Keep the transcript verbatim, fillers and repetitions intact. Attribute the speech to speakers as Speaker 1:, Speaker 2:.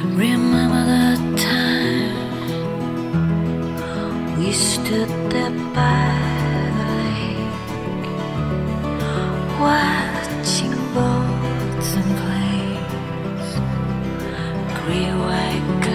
Speaker 1: Remember the time we stood there by the lake, watching boats and planes, grey white